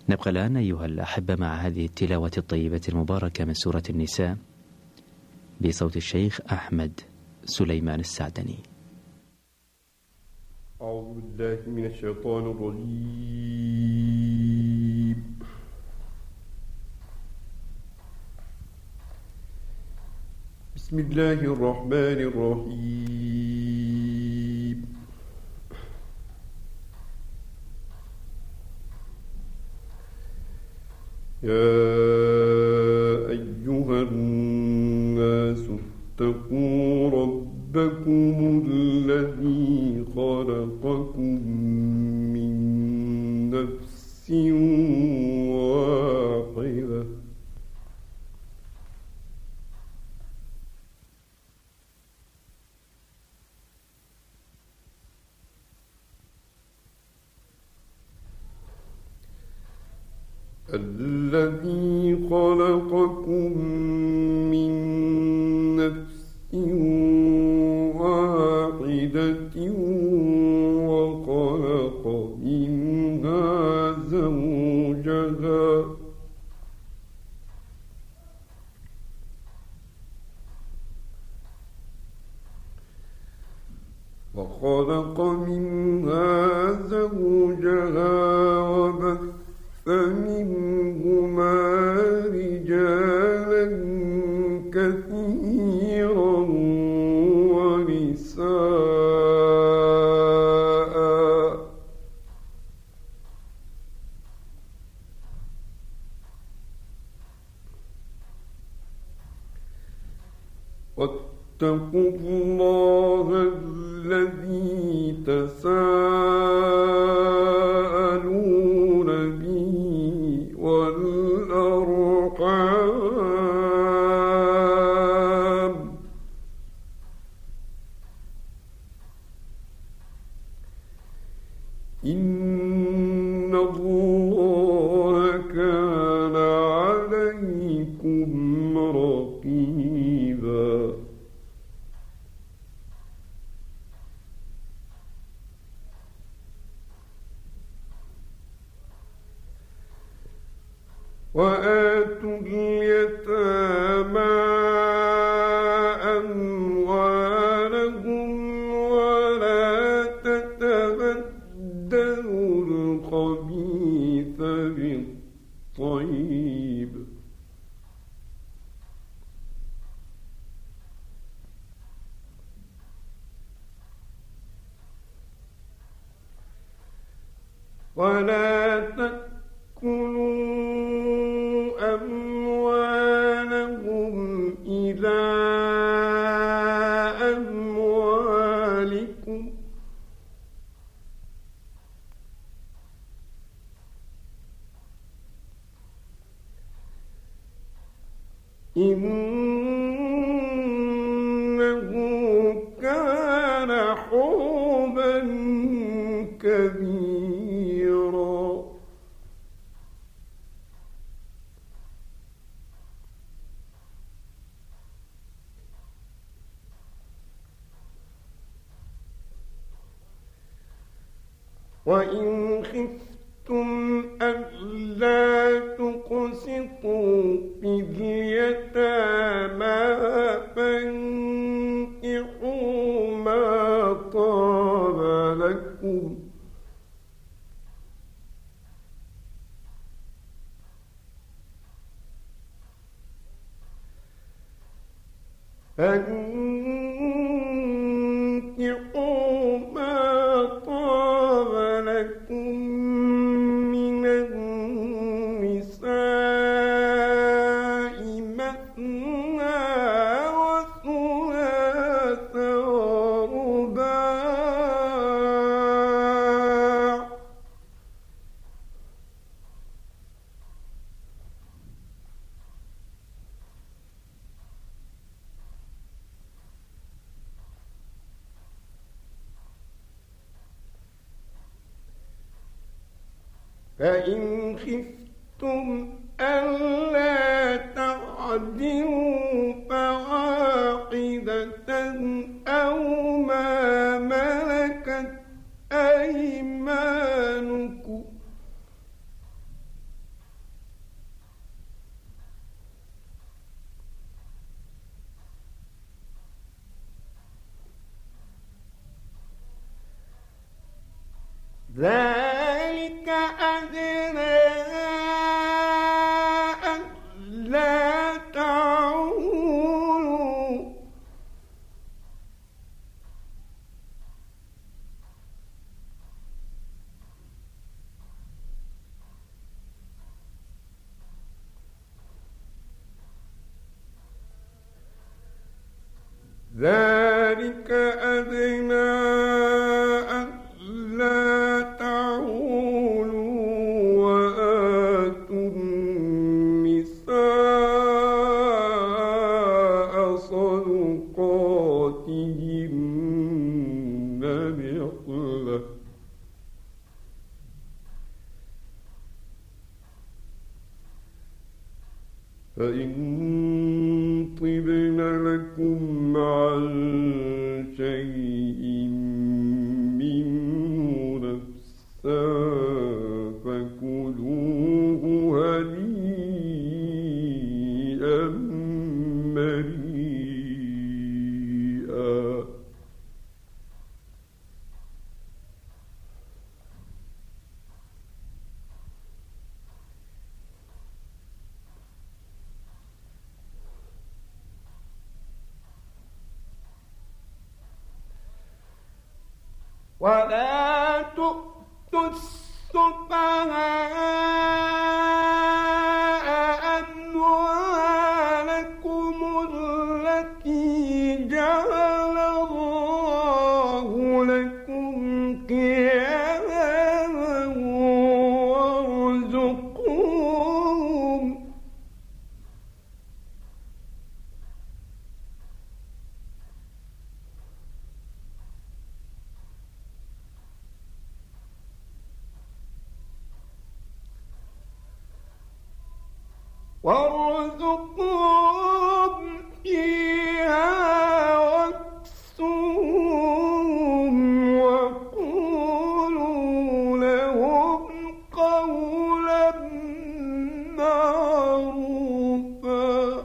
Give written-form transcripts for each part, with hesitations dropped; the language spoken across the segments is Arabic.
نبقى الآن أيها الأحبة مع هذه التلاوة الطيبة المباركة من سورة النساء بصوت الشيخ أحمد سليمان السعدني. أعوذ بالله من الشيطان الرجيم. بسم الله الرحمن الرحيم. يا أيها الناس اتقوا ربكم الذي خلقكم من نفس واحدة وخلق منها زوجها وبث منهما رجالا كثيرا ونساء واتقوا الله الذي تساءلون به والأرحام إن الله كان عليكم رقيبا. وآتوا اليتامى أموالهم ولا تتبدلوا الخبيث بالطيب ولا تأكلوا أموالهم إلى أموالكم إنه كان حوبا كبيرا. وإن خفتم ألا تقسطوا في اليتامى فانكحوا ما طاب لكم من النساء مثنى وثلاث ورباع فإن خفتم ألا تعدلوا فواحدة أو ما ملكت أيمانكم ذلك أدنى ألا تعولوا ذلك أدنى ألا تعولوا وآتوا النساء صدقاتهن نحلة فإن طبن لكم عن شيء منه نفسا فكلوه هنيئا مريئا ولا تؤتوا السفهاء أموالكم التي جعل الله لكم قياما وارزقوهم فيها واكسوهم وقولوا لهم قولا معروفا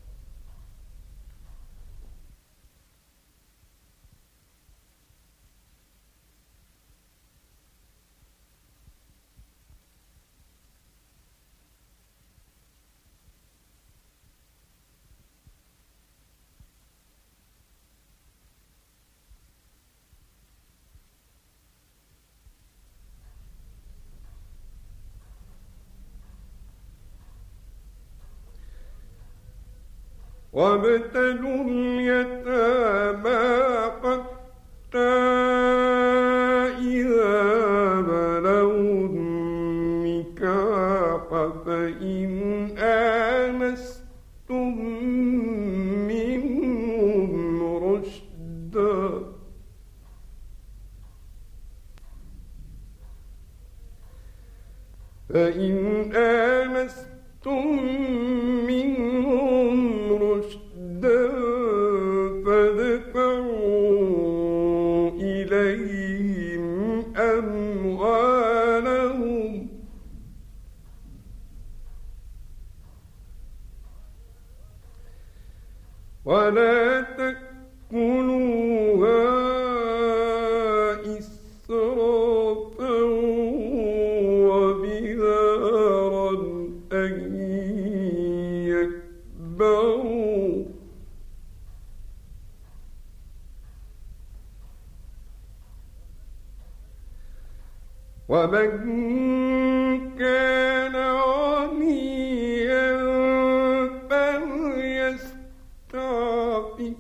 وابتلوا اليتامى حتى إذا بلغوا النكاح فإن آنستم منهم رشدا فادفعوا إليهم أموالهم ولا تأكلوها إسرافا وبدارا أن يكبروا ومن كان غنيا فليستعفف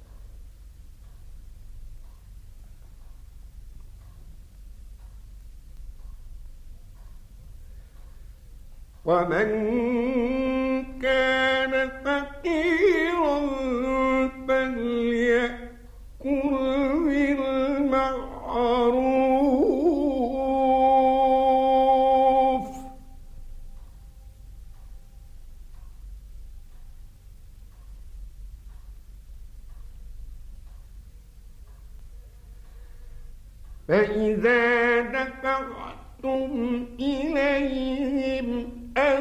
ومن كان فقيرا فليأكل بالمعروف فإذا دفعتم إليهم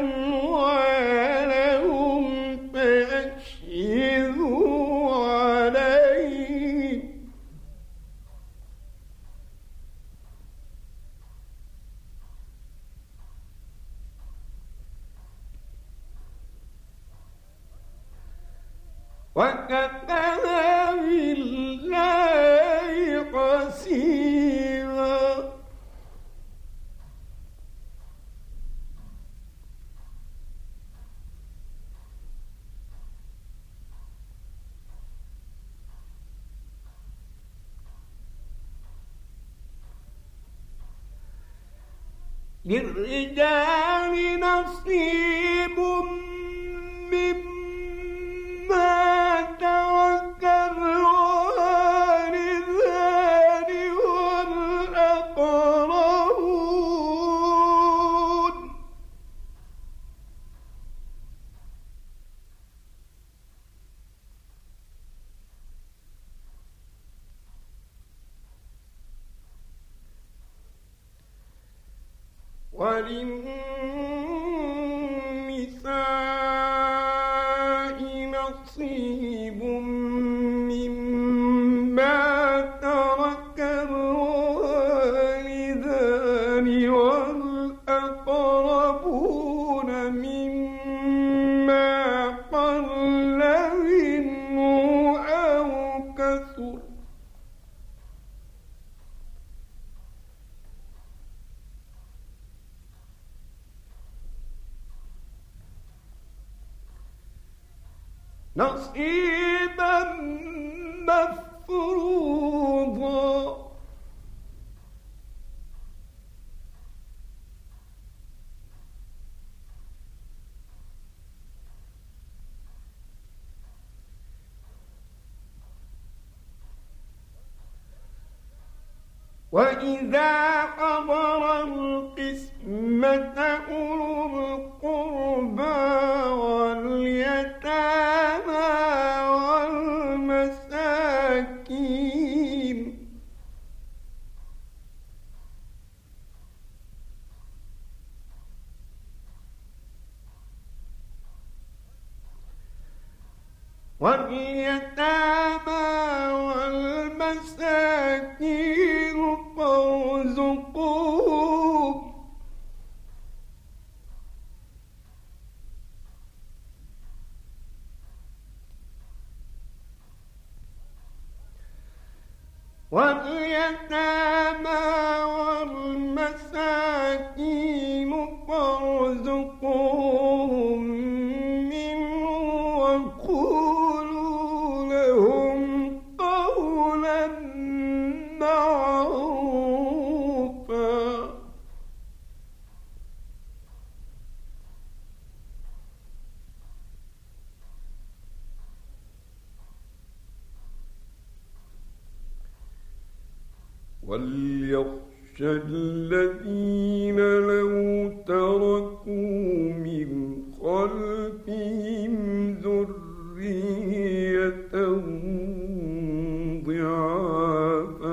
أموالهم فأشهدوا عليهم وكفى بالله حسيبا للرجال نصيب مما ترك الوالدان والأقربون وللنساء نصيب مما ترك الوالدان والأقربون مما قل منه أو كثر نصيبا مفروضا وإذا حضر القسمة أولو القربى واليتامى والمساكين فارزقوهم واليتامى والمساكين فارزقوهم منه وقولوا لهم قولا معروفا وليخشى الذين لو تركوا من خلفهم ذرية ضعافا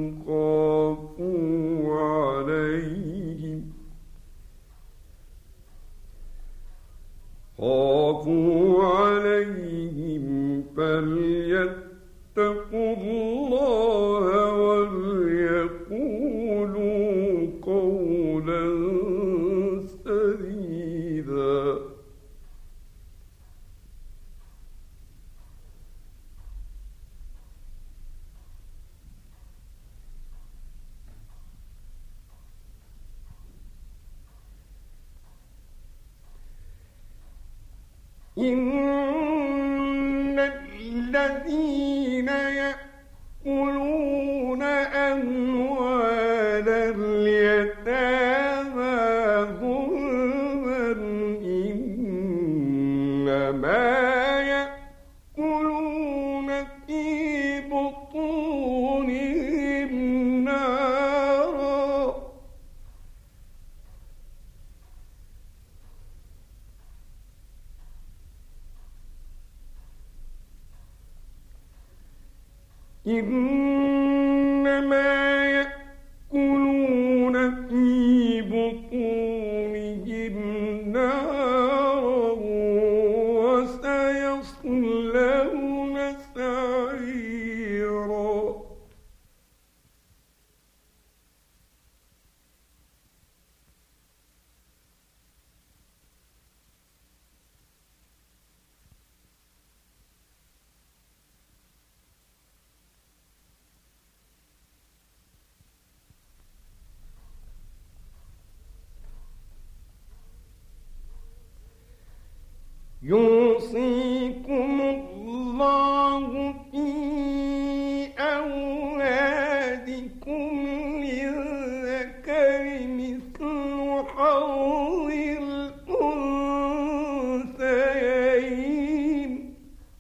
خافوا عليهم فليتقوا الله وليقولوا قولا سديدا إن الذين يأكلون أموال اليتامى ظلما إنما يأكلون في بطونهم نارا إنما يأكلون في بطونهم نارا وسيصلون سعيرا مثل حظ الأنثيين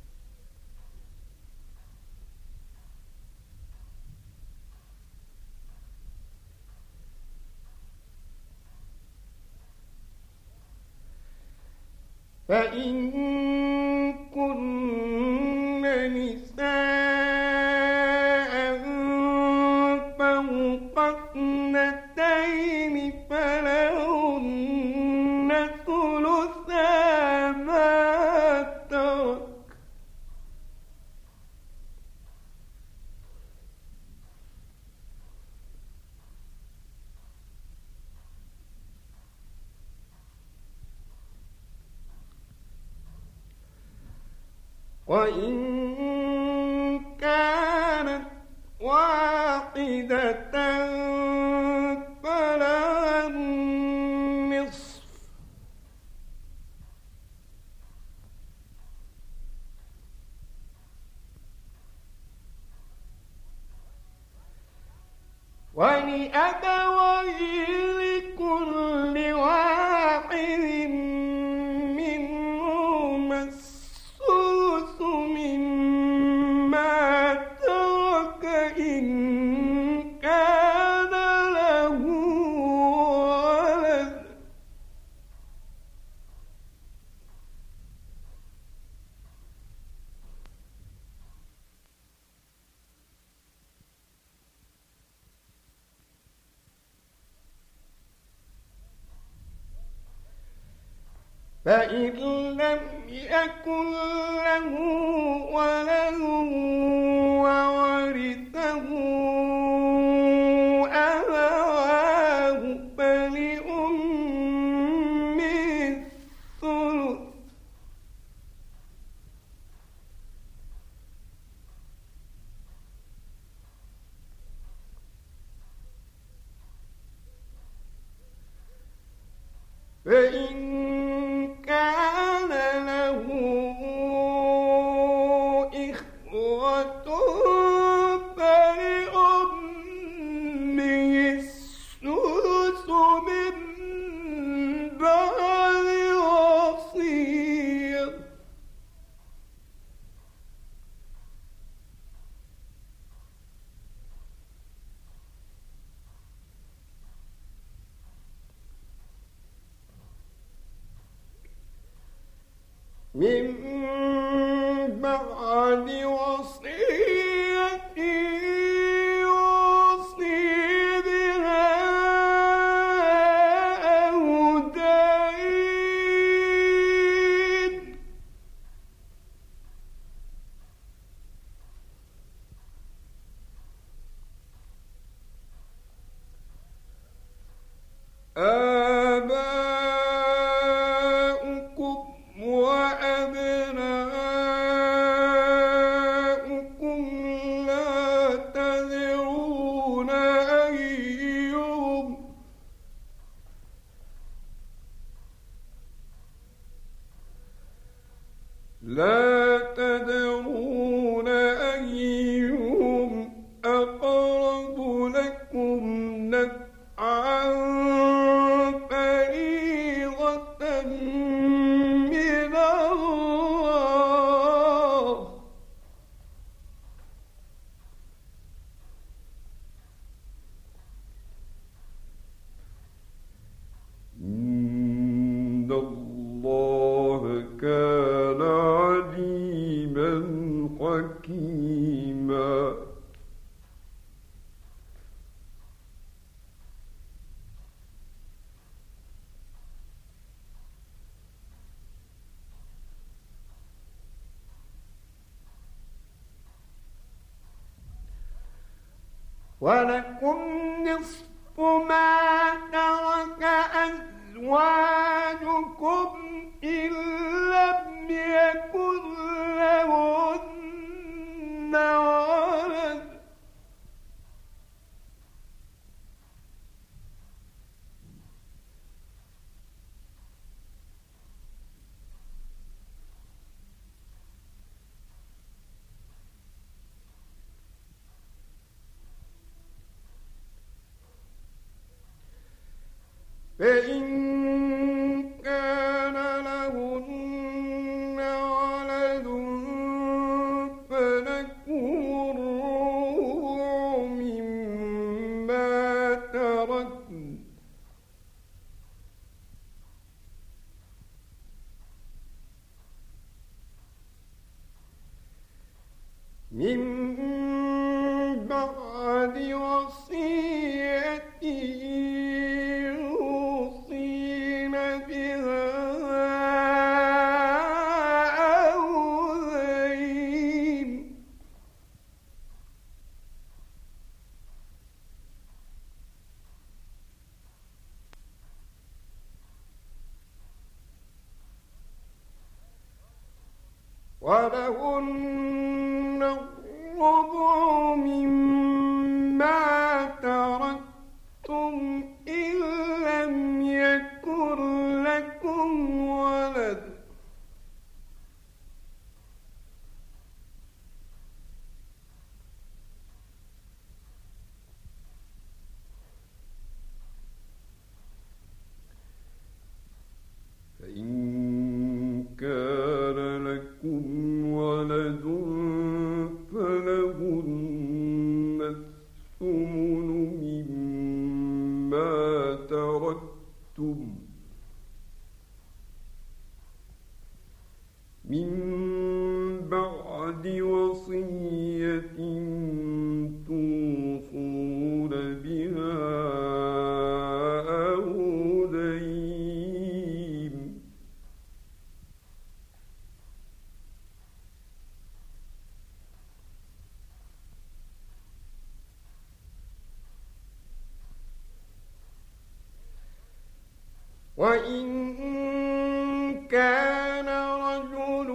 فإن كن نساء فوق اثنتين فلهن ثلثا ما ترك وإن كانت واحدة فلها النصف ولأبويه لكل واحد منهما السدس مما ترك إن كان له ولد فإن لم يكن له ولد وورثه أبواه فلأمه الثلث فإن كان له إخوة فلأمه السدس من بعد وصية من بعد وصية يوصي بها أو دين آباؤكم وأبناؤكم لا تدرون أيهم أقرب لكم نفعا فريضة من الله إن الله كان عليما حكيما ولكم نصف ما ترك أزواجكم إن لم يكن لهن ولد فإن كان لهن ولد فلكم الربع مما تركن من بعد وصية يوصين بها أو دين ولهن الربع مما تركتم إن لم يكن لكم ولد فإن كان لكم ولد فلهن الثمن مما تركتم من بعد وصية توصون بها أو دين وإن كان رجل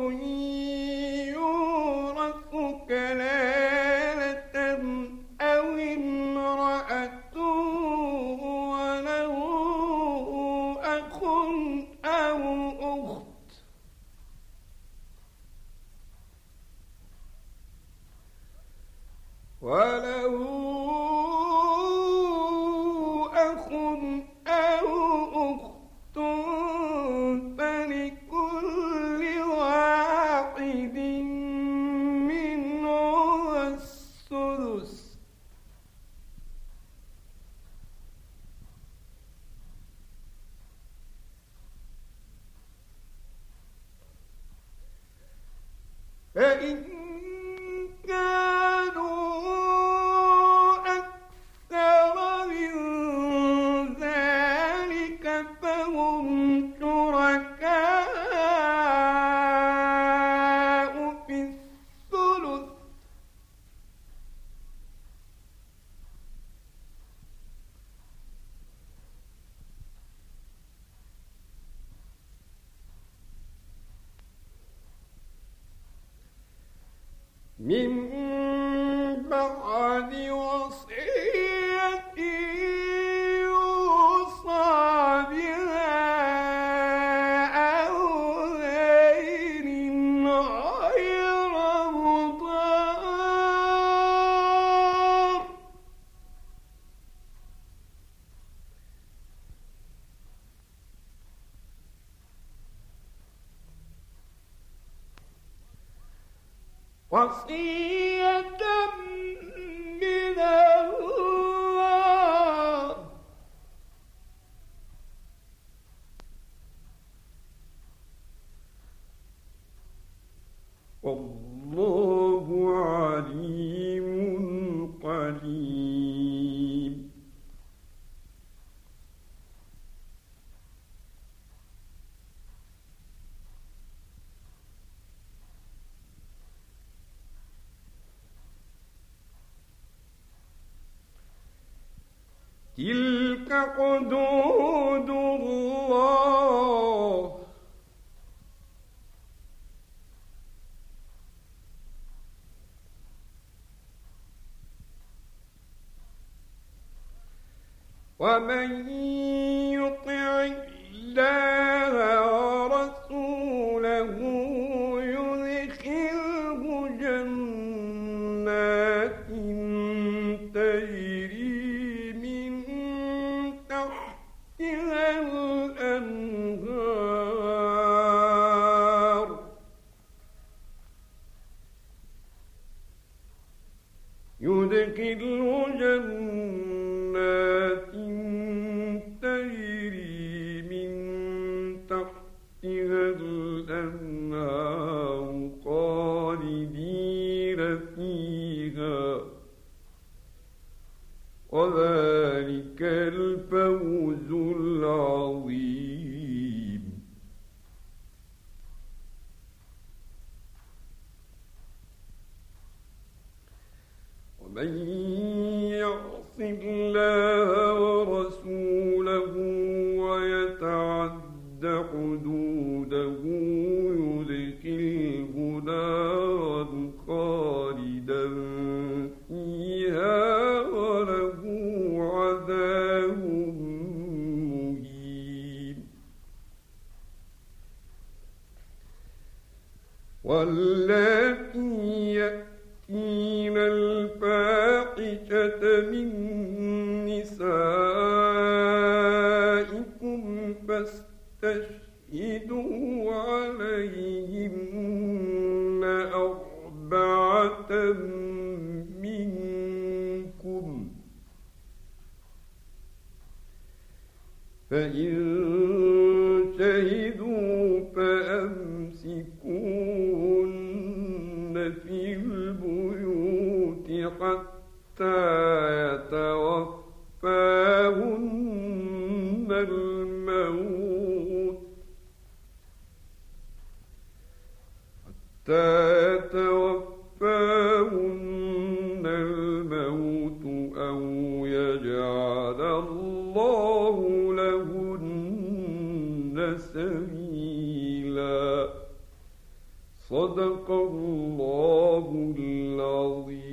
يورث كلالة أو امرأة وله أخ أو أخت فلكل واحد منهم السدس فإن كانوا أكثر من ذلك فهم شركاء في الثلث من بعد وصية يوصى بها أو دين غير مضار وصية من الله والله عليم قدير تلك حدود الله ومن يطع الله ورسوله يدخله جنات تجري من تحتها يدخله جنات تجري من تحتها الأنهار خالدين فيها وذلك الفوز العظيم. ومن يعص الله ورسوله ويتعد حدوده يدخله نارا خالدا فيها وله عذاب مهين. واللاتي يأتين الفاحشة من نسائكم فاستشهدوا عليهن 4 منكم، فإن شهدوا فأمسكوهن في البيوت حتى يتوفاهن الموت أو يجعل الله لهن سبيلا. صدق الله العظيم.